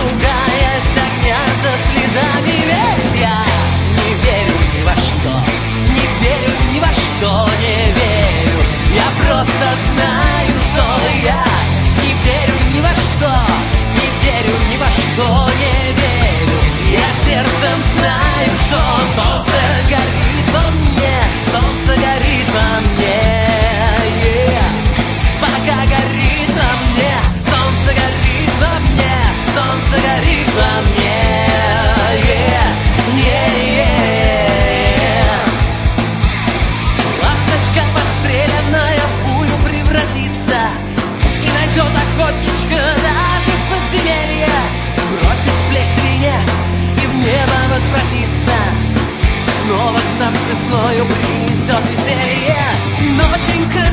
ругаясь огня за следами. Ведь я не верю ни во что, не верю ни во что, не верю. Я просто знаю, что я не верю ни во что, не верю ни во что, не верю. Я сердцем знаю, что солнце горит во мне, солнце горит во мне, пока горит во мне, солнце горит во мне, солнце горит во мне. Ласточка подстреленная в пулю превратится и найдет охотничка даже в подземелье. Сбросит с плеч свинец и в небо возвратится. Снова к нам с весною принесет веселье. Ноченька